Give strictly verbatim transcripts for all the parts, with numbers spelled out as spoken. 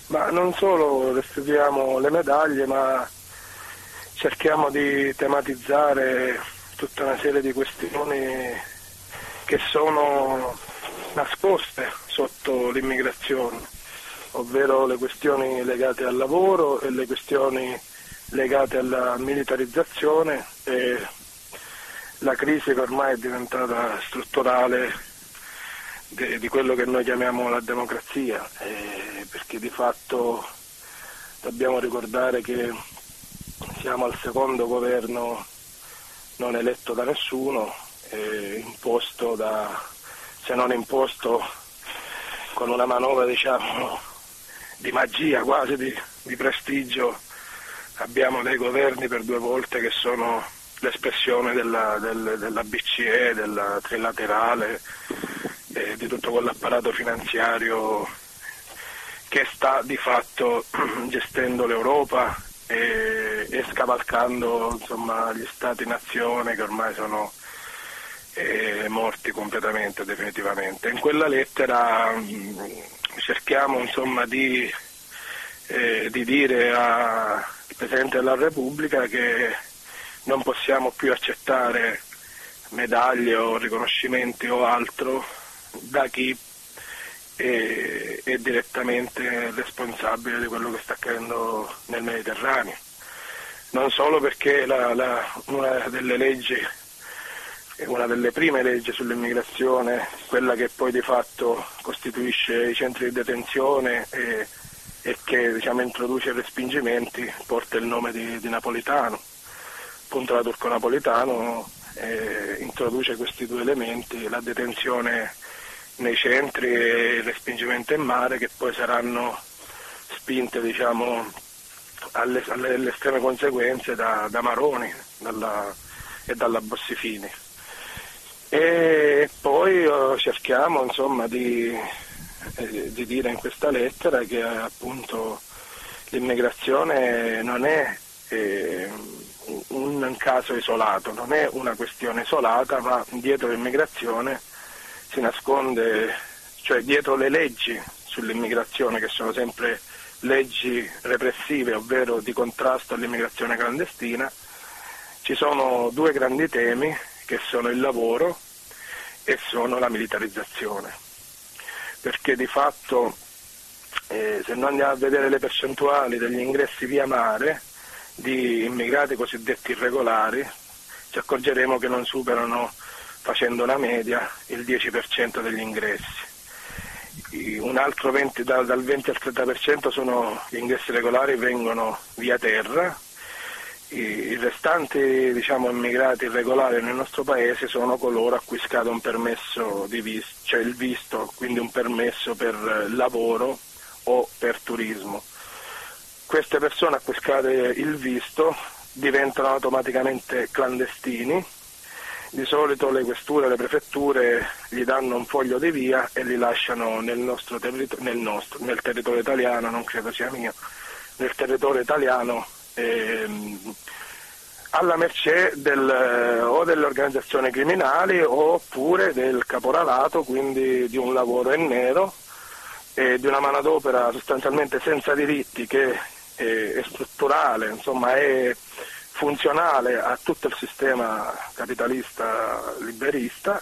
Ma non solo restituiamo le medaglie, ma cerchiamo di tematizzare tutta una serie di questioni che sono nascoste sotto l'immigrazione, ovvero le questioni legate al lavoro e le questioni legate alla militarizzazione e la crisi che ormai è diventata strutturale di, di quello che noi chiamiamo la democrazia, eh, perché di fatto dobbiamo ricordare che siamo al secondo governo non eletto da nessuno, eh, imposto da, se non imposto con una manovra diciamo di magia, quasi di, di prestigio. Abbiamo dei governi per due volte che sono l'espressione della, del, della B C E, della trilaterale, eh, di tutto quell'apparato finanziario che sta di fatto gestendo l'Europa e, e scavalcando insomma, gli stati-nazione che ormai sono eh, morti completamente, definitivamente. In quella lettera mh, cerchiamo insomma, di, eh, di dire al Presidente della Repubblica che non possiamo più accettare medaglie o riconoscimenti o altro da chi è, è direttamente responsabile di quello che sta accadendo nel Mediterraneo. Non solo perché la, la, una delle leggi, una delle prime leggi sull'immigrazione, quella che poi di fatto costituisce i centri di detenzione e, e che diciamo, introduce i respingimenti, porta il nome di, di Napolitano. Appunto la Turco Napolitano eh, introduce questi due elementi, la detenzione nei centri e il respingimento in mare, che poi saranno spinte diciamo, alle, alle, alle estreme conseguenze da, da Maroni dalla, e dalla Bossi-Fini. E poi oh, cerchiamo insomma, di, eh, di dire in questa lettera che appunto l'immigrazione non è eh, un caso isolato, non è una questione isolata, ma dietro l'immigrazione si nasconde, cioè dietro le leggi sull'immigrazione, che sono sempre leggi repressive, ovvero di contrasto all'immigrazione clandestina, ci sono due grandi temi che sono il lavoro e sono la militarizzazione, perché di fatto eh, se noi andiamo a vedere le percentuali degli ingressi via mare di immigrati cosiddetti irregolari, ci accorgeremo che non superano, facendo la media, il dieci per cento degli ingressi. Un altro venti, dal venti al trenta per cento sono gli ingressi regolari, vengono via terra. I restanti diciamo, immigrati irregolari nel nostro paese sono coloro a cui scade un permesso di visto, cioè il visto, quindi un permesso per lavoro o per turismo. Queste persone a cui scade il visto diventano automaticamente clandestini. Di solito le questure e le prefetture gli danno un foglio di via e li lasciano nel nostro, territorio, nel, nostro nel territorio italiano, non credo sia mio, nel territorio italiano ehm, alla mercé del, o delle organizzazioni criminali oppure del caporalato, quindi di un lavoro in nero e di una manodopera sostanzialmente senza diritti che è, è strutturale, insomma è funzionale a tutto il sistema capitalista liberista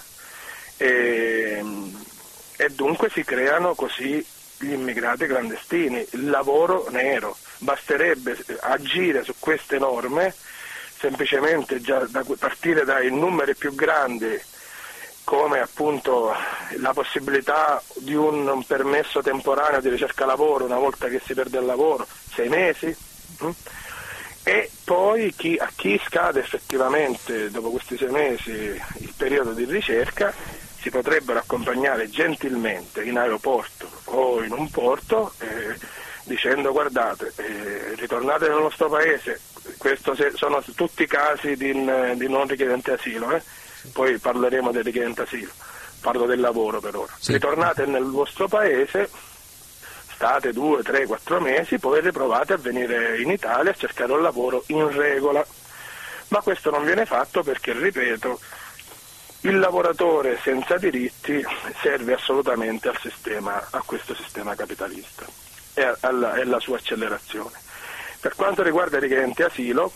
e, e dunque si creano così gli immigrati clandestini, il lavoro nero. Basterebbe agire su queste norme, semplicemente già da partire dai numeri più grandi, come appunto la possibilità di un permesso temporaneo di ricerca lavoro una volta che si perde il lavoro, sei mesi, hm? E poi chi, a chi scade effettivamente dopo questi sei mesi il periodo di ricerca si potrebbero accompagnare gentilmente in aeroporto o in un porto eh, dicendo guardate, eh, ritornate nel nostro paese, questi sono tutti casi di, di non richiedente asilo, eh? Poi parleremo dei richiedenti asilo, parlo del lavoro per ora, sì. Ritornate nel vostro paese, state due, tre, quattro mesi, poi riprovate a venire in Italia a cercare un lavoro in regola. Ma questo non viene fatto perché, ripeto, il lavoratore senza diritti serve assolutamente al sistema, a questo sistema capitalista. e, alla, e la sua accelerazione. Per quanto riguarda i richiedenti asilo,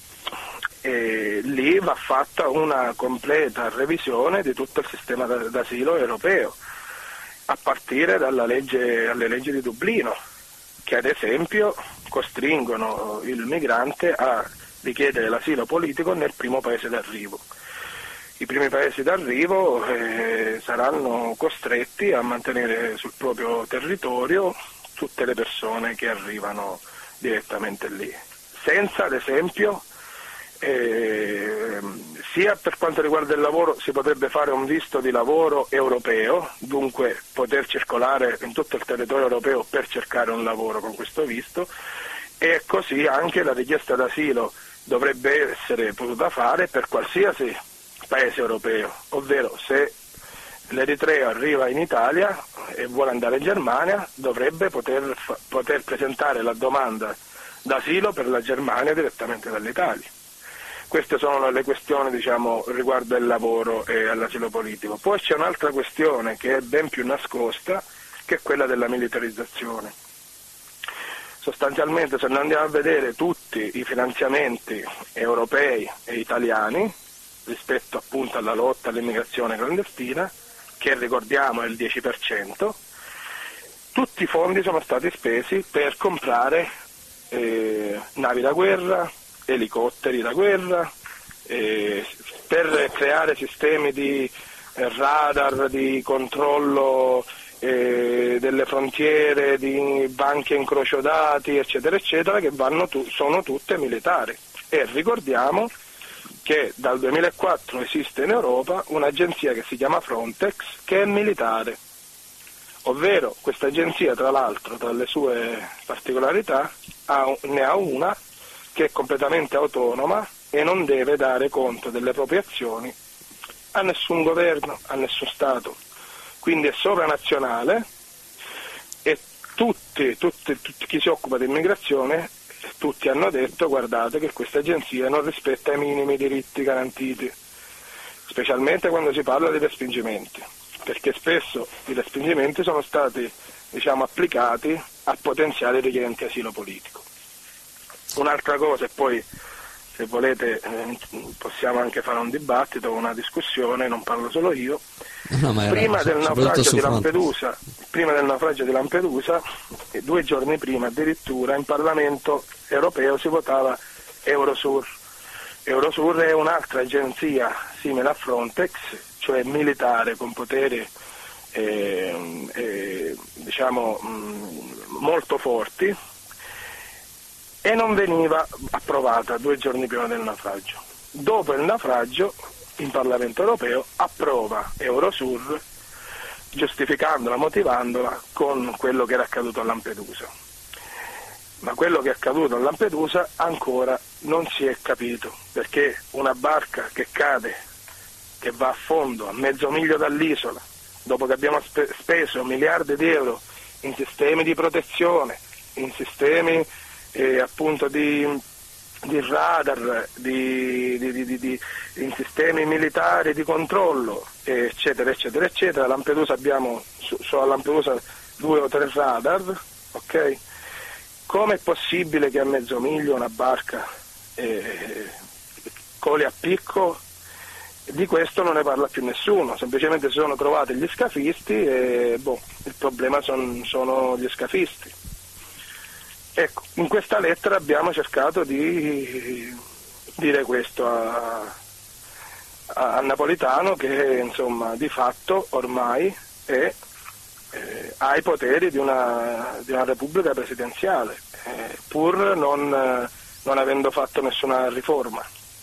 eh, lì va fatta una completa revisione di tutto il sistema d'asilo europeo, a partire dalla legge, dalle leggi di Dublino, che ad esempio costringono il migrante a richiedere l'asilo politico nel primo paese d'arrivo. I primi paesi d'arrivo eh, saranno costretti a mantenere sul proprio territorio tutte le persone che arrivano direttamente lì, senza ad esempio, eh, sia per quanto riguarda il lavoro si potrebbe fare un visto di lavoro europeo, dunque poter circolare in tutto il territorio europeo per cercare un lavoro con questo visto, e così anche la richiesta d'asilo dovrebbe essere potuta fare per qualsiasi paese europeo, ovvero se l'Eritrea arriva in Italia e vuole andare in Germania dovrebbe poter, poter presentare la domanda d'asilo per la Germania direttamente dall'Italia. Queste sono le questioni, diciamo, riguardo al lavoro e all'asilo politico. Poi c'è un'altra questione che è ben più nascosta, che è quella della militarizzazione. Sostanzialmente, se noi andiamo a vedere tutti i finanziamenti europei e italiani rispetto appunto alla lotta all'immigrazione clandestina, che ricordiamo è il dieci per cento, tutti i fondi sono stati spesi per comprare eh, navi da guerra, elicotteri da guerra, eh, per creare sistemi di eh, radar, di controllo eh, delle frontiere, di banche incrocio dati, eccetera, eccetera, che vanno tu- sono tutte militari. E ricordiamo che dal duemilaquattro esiste in Europa un'agenzia che si chiama Frontex, che è militare, ovvero questa agenzia, tra l'altro, tra le sue particolarità, ha, ne ha una che è completamente autonoma e non deve dare conto delle proprie azioni a nessun governo, a nessun Stato, quindi è sovranazionale, e tutti, tutti, tutti chi si occupa di immigrazione, tutti hanno detto: guardate che questa agenzia non rispetta i minimi diritti garantiti, specialmente quando si parla di respingimenti, perché spesso i respingimenti sono stati, diciamo, applicati a potenziali richiedenti asilo politico. Un'altra cosa, e poi se volete eh, possiamo anche fare un dibattito, una discussione, non parlo solo io. No, ma prima, del naufragio di Lampedusa, prima del naufragio di Lampedusa, due giorni prima addirittura, in Parlamento europeo si votava Eurosur. Eurosur è un'altra agenzia simile a Frontex, cioè militare con poteri eh, eh, diciamo mh, molto forti, e non veniva approvata due giorni prima del naufragio. Dopo il naufragio, in Parlamento europeo approva Eurosur, giustificandola, motivandola con quello che era accaduto a Lampedusa. Ma quello che è accaduto a Lampedusa ancora non si è capito, perché una barca che cade, che va a fondo a mezzo miglio dall'isola, dopo che abbiamo spe- speso miliardi di euro in sistemi di protezione, in sistemi eh, appunto di, di radar, di, di, di, di, di, in sistemi militari di controllo, eccetera, eccetera, eccetera. A Lampedusa abbiamo, su, su a Lampedusa due o tre radar, ok? Come è possibile che a mezzo miglio una barca eh, coli a picco? Di questo non ne parla più nessuno, semplicemente si sono trovati gli scafisti e boh, il problema son, sono gli scafisti. Ecco, in questa lettera abbiamo cercato di dire questo a, a, a Napolitano, che insomma di fatto ormai è, eh, ha i poteri di una, di una repubblica presidenziale, eh, pur non, non avendo fatto nessuna riforma.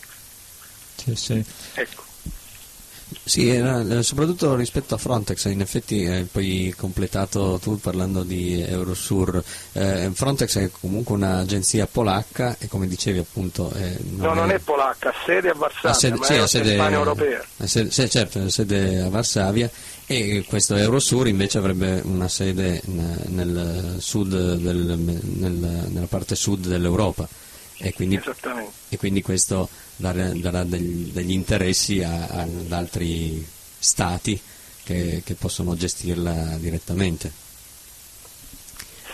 Sì, sì. Ecco. Sì, era, soprattutto rispetto a Frontex, in effetti hai poi completato tu parlando di Eurosur. Eh, Frontex è comunque un'agenzia polacca e, come dicevi appunto... Eh, non no, è... non è polacca, ha sede a Varsavia, sede, ma sì, è sede, Spagna europea. Sede, sì, certo, ha sede a Varsavia, e questo Eurosur invece avrebbe una sede nel sud del, nel, nella parte sud dell'Europa. E quindi, e quindi questo darà, darà degli, degli interessi a, a, ad altri stati che, che possono gestirla direttamente.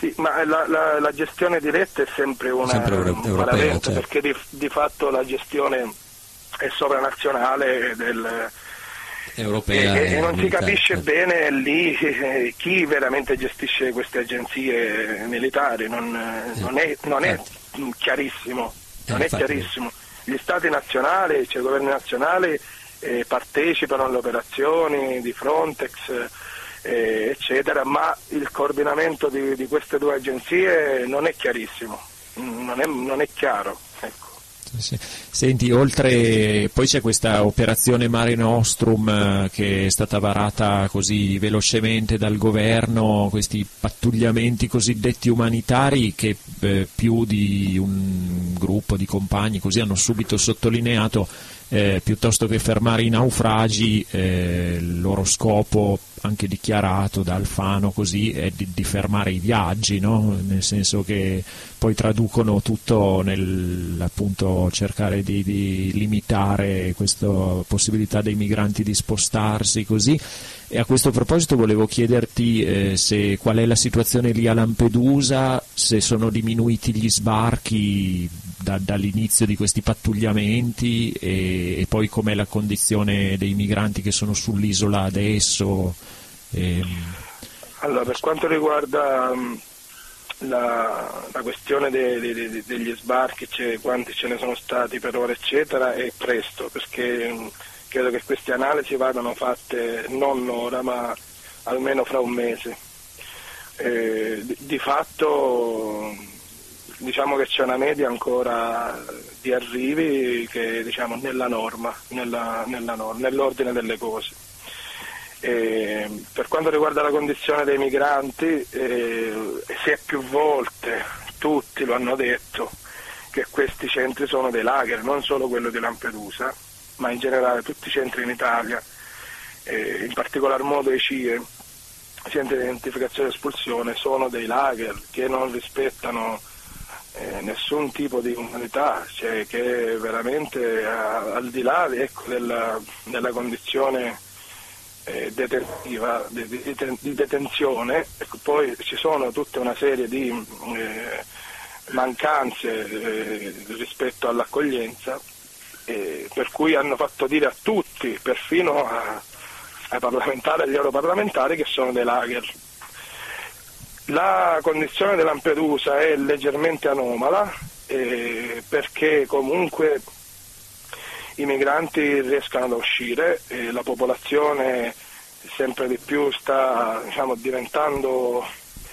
Sì, ma la, la, la gestione diretta è sempre una sempre euro- un europea, certo. Perché di, di fatto la gestione è sovranazionale del, europea e, e, e non si capisce certo. bene lì eh, chi veramente gestisce queste agenzie militari, non, eh, non, è, non è chiarissimo, non eh, è chiarissimo. Gli stati nazionali, cioè i governi nazionali eh, partecipano alle operazioni di Frontex, eh, eccetera, ma il coordinamento di, di queste due agenzie non è chiarissimo, non è, non è chiaro. Ecco. Sì. Senti, oltre, poi c'è questa operazione Mare Nostrum eh, che è stata varata così velocemente dal governo, questi pattugliamenti cosiddetti umanitari che eh, più di un gruppo di compagni così hanno subito sottolineato eh, piuttosto che fermare i naufragi eh, il loro scopo anche dichiarato da Alfano così è di, di fermare i viaggi, no? Nel senso che poi traducono tutto nel appunto cercare di, di limitare questa possibilità dei migranti di spostarsi così. E a questo proposito volevo chiederti eh, se qual è la situazione lì a Lampedusa, se sono diminuiti gli sbarchi da, dall'inizio di questi pattugliamenti e, e poi com'è la condizione dei migranti che sono sull'isola adesso. E... Allora, per quanto riguarda um, la, la questione de, de, de, degli sbarchi, cioè, quanti ce ne sono stati per ora eccetera, è presto, perché um, credo che queste analisi vadano fatte non ora ma almeno fra un mese. Eh, di, di fatto diciamo che c'è una media ancora di arrivi che diciamo nella norma, nella, nella norma nell'ordine delle cose. Eh, per quanto riguarda la condizione dei migranti, eh, si è più volte, tutti lo hanno detto, che questi centri sono dei lager, non solo quello di Lampedusa, ma in generale tutti i centri in Italia, eh, in particolar modo i C I E, centri di identificazione e espulsione, sono dei lager che non rispettano eh, nessun tipo di umanità, cioè che veramente a, al di là ecco, della, della condizione eh, detentiva, di, di, di detenzione, ecco, poi ci sono tutta una serie di eh, mancanze eh, rispetto all'accoglienza, eh, per cui hanno fatto dire a tutti, perfino a, ai parlamentari e agli europarlamentari, che sono dei lager. La condizione di Lampedusa è leggermente anomala eh, perché comunque i migranti riescano ad uscire, eh, la popolazione sempre di più sta diciamo, diventando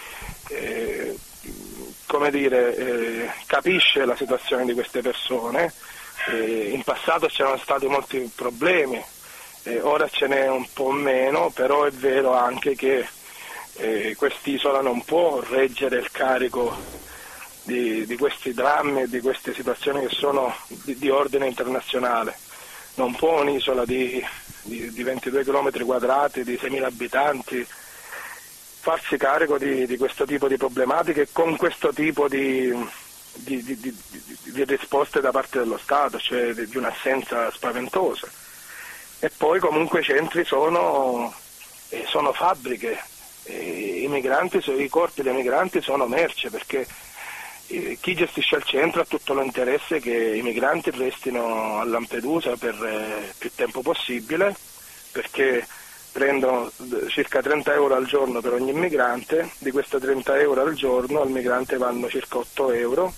eh, come dire, eh, capisce la situazione di queste persone. Eh, in passato c'erano stati molti problemi, eh, ora ce n'è un po' meno, però è vero anche che eh, quest'isola non può reggere il carico di, di questi drammi e di queste situazioni che sono di, di ordine internazionale. Non può un'isola di, di, di ventidue chilometri quadrati, di seimila abitanti, farsi carico di, di questo tipo di problematiche con questo tipo di, di, di, di, di risposte da parte dello Stato, cioè di, di un'assenza spaventosa. E poi comunque i centri sono, eh, sono fabbriche, eh, i, migranti, i corpi dei migranti sono merce, perché eh, chi gestisce il centro ha tutto l'interesse che i migranti restino a Lampedusa per eh, più tempo possibile, perché prendono circa trenta euro al giorno per ogni immigrante, di questi trenta euro al giorno al migrante vanno circa otto euro,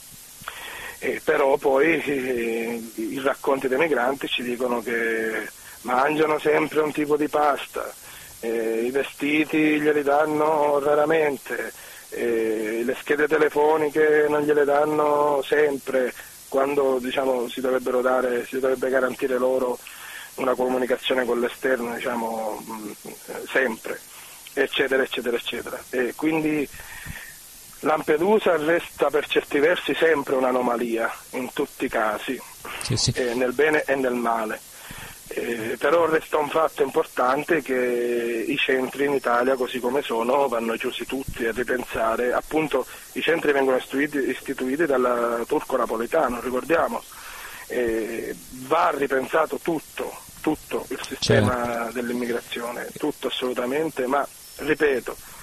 eh, però poi eh, i racconti dei migranti ci dicono che mangiano sempre un tipo di pasta, eh, i vestiti glieli danno raramente, eh, le schede telefoniche non gliele danno sempre, quando diciamo, si dovrebbero dare, si dovrebbe garantire loro una comunicazione con l'esterno, diciamo, sempre, eccetera, eccetera, eccetera. E quindi Lampedusa resta per certi versi sempre un'anomalia, in tutti i casi, sì, sì. Eh, nel bene e nel male. Eh, però resta un fatto importante che i centri in Italia, così come sono, vanno chiusi tutti a ripensare. Appunto, i centri vengono istituiti, istituiti dal turco napoletano, ricordiamo. Eh, va ripensato tutto, tutto il sistema certo. dell'immigrazione, tutto assolutamente, ma ripeto,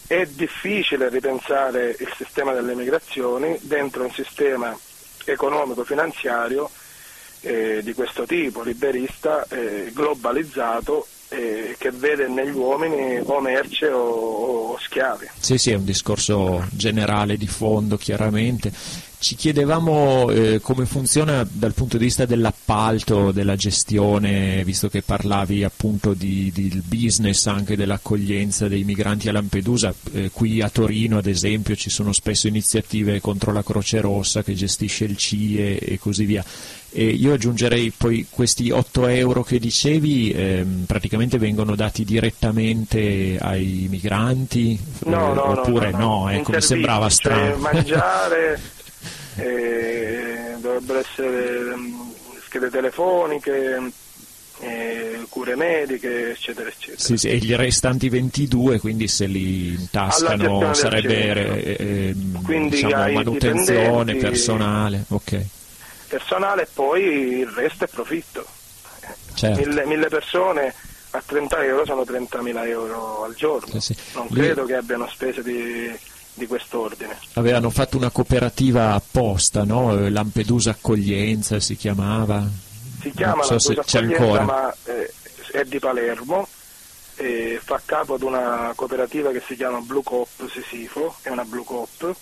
è difficile ripensare il sistema delle migrazioni dentro un sistema economico-finanziario eh, di questo tipo, liberista, eh, globalizzato, eh, che vede negli uomini o merce o, o schiavi. Sì, sì, è un discorso generale di fondo, chiaramente. Ci chiedevamo eh, come funziona dal punto di vista dell'appalto, della gestione, visto che parlavi appunto di, di business, anche dell'accoglienza dei migranti a Lampedusa. Eh, qui a Torino, ad esempio, ci sono spesso iniziative contro la Croce Rossa che gestisce il C I E e così via. E io aggiungerei poi questi otto euro che dicevi, ehm, praticamente vengono dati direttamente ai migranti? No, eh, no, oppure no, no, no. ecco, mi sembrava strano. Cioè, mangiare, eh, dovrebbero essere um, schede telefoniche, eh, cure mediche, eccetera, eccetera. Sì, sì, e gli restanti ventidue, quindi se li intascano sarebbe eh, quindi diciamo, manutenzione, personale, ok. Personale e poi il resto è profitto. Certo. Mille, mille persone a trenta euro sono trentamila euro al giorno. Sì, sì. Non Lì credo che abbiano spese di, di quest'ordine. Avevano fatto una cooperativa apposta, no? Lampedusa Accoglienza si chiamava. Si chiama non so Lampedusa se c'è Accoglienza, ancora. ma eh, è di Palermo, eh, fa capo ad una cooperativa che si chiama Blue Coop Sisifo, è una Blue Coop.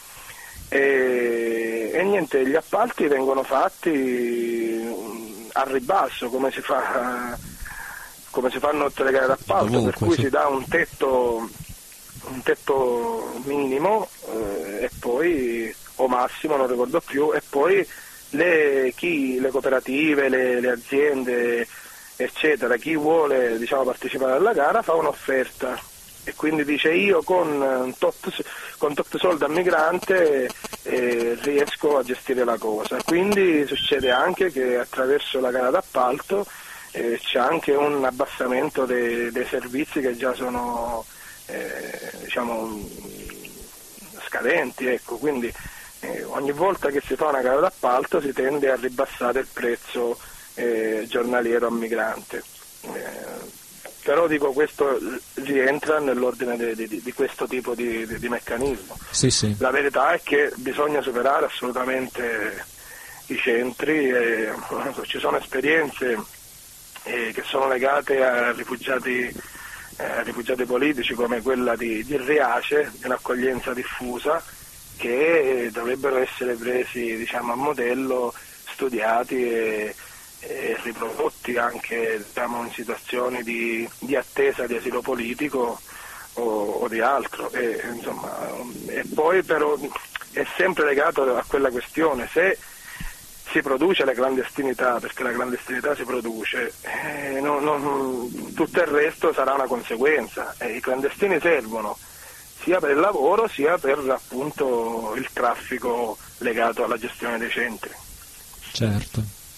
E, e niente, gli appalti vengono fatti a ribasso, come si fa come si fanno tutte le gare d'appalto, Dovunque, per cui sì. si dà un tetto un tetto minimo eh, e poi o massimo, non ricordo più, e poi le, chi, le cooperative, le, le aziende eccetera, chi vuole diciamo partecipare alla gara fa un'offerta e quindi dice io con tot, con tot soldi al migrante eh, riesco a gestire la cosa. Quindi succede anche che attraverso la gara d'appalto eh, c'è anche un abbassamento dei, dei servizi che già sono eh, diciamo scadenti, ecco. Quindi eh, ogni volta che si fa una gara d'appalto si tende a ribassare il prezzo eh, giornaliero al migrante. Eh, Però dico, questo rientra nell'ordine di, di, di questo tipo di, di, di meccanismo. Sì, sì. La verità è che bisogna superare assolutamente i centri, e, ci sono esperienze eh, che sono legate a rifugiati, eh, a rifugiati politici come quella di, di Riace, di un'accoglienza diffusa, che dovrebbero essere presi diciamo, a modello, studiati e e riprodotti anche diciamo, in situazioni di, di attesa di asilo politico o, o di altro. E, insomma, e poi però è sempre legato a quella questione: se si produce la clandestinità, perché la clandestinità si produce, eh, non, non, tutto il resto sarà una conseguenza, e i clandestini servono sia per il lavoro sia per appunto il traffico legato alla gestione dei centri. Certo.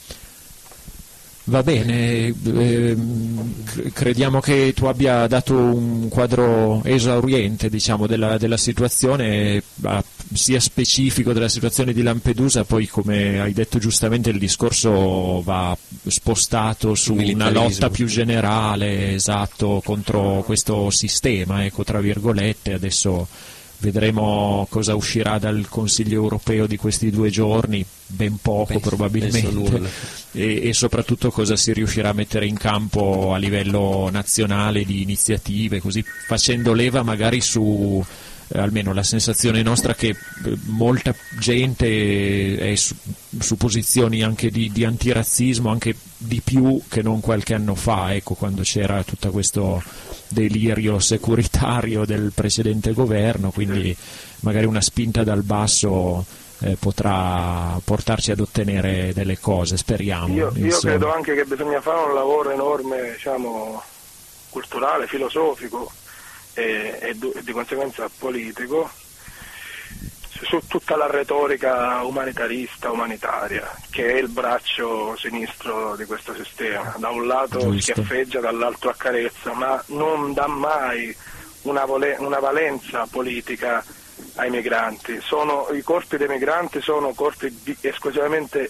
Va bene, eh, crediamo che tu abbia dato un quadro esauriente diciamo, della, della situazione, sia specifico della situazione di Lampedusa, poi come hai detto giustamente il discorso va spostato su una lotta più generale, esatto, contro questo sistema, ecco, tra virgolette. Adesso vedremo cosa uscirà dal Consiglio europeo di questi due giorni, ben poco penso, probabilmente, penso e, e soprattutto cosa si riuscirà a mettere in campo a livello nazionale di iniziative, così facendo leva magari su, eh, almeno la sensazione nostra che eh, molta gente è su, su posizioni anche di, di antirazzismo, anche di più che non qualche anno fa, ecco, quando c'era tutto questo delirio securitario del precedente governo, quindi magari una spinta dal basso eh, potrà portarci ad ottenere delle cose, speriamo. Io, io credo anche che bisogna fare un lavoro enorme, diciamo, culturale, filosofico e, e, e di conseguenza politico su tutta la retorica umanitarista, umanitaria, che è il braccio sinistro di questo sistema. Da un lato Giusto. Schiaffeggia, dall'altro accarezza, ma non dà mai una, vole- una valenza politica ai migranti. Sono, i corpi dei migranti sono corpi di, esclusivamente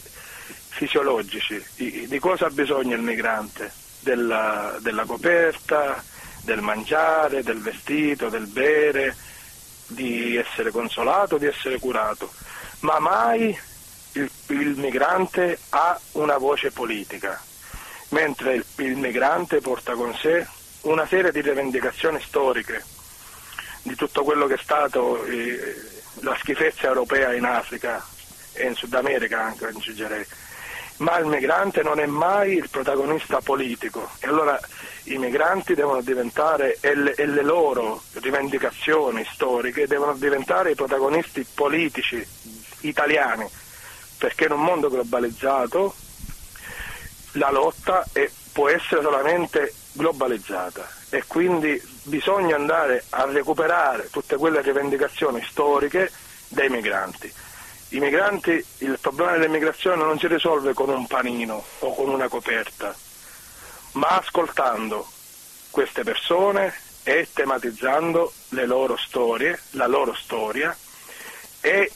fisiologici. Di, di cosa ha bisogno il migrante? Della, della coperta, del mangiare, del vestito, del bere, di essere consolato, di essere curato, ma mai il, il migrante ha una voce politica, mentre il, il migrante porta con sé una serie di rivendicazioni storiche di tutto quello che è stato eh, la schifezza europea in Africa e in Sud America anche, aggiungerei. Ma il migrante non è mai il protagonista politico, e allora i migranti devono diventare, e le, e le loro rivendicazioni storiche devono diventare i protagonisti politici italiani, perché in un mondo globalizzato la lotta è, può essere solamente globalizzata, e quindi bisogna andare a recuperare tutte quelle rivendicazioni storiche dei migranti. I migranti, il problema dell'immigrazione non si risolve con un panino o con una coperta, ma ascoltando queste persone e tematizzando le loro storie, la loro storia, e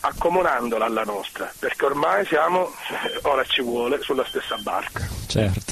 accomunandola alla nostra, perché ormai siamo, ora ci vuole, sulla stessa barca. Certo.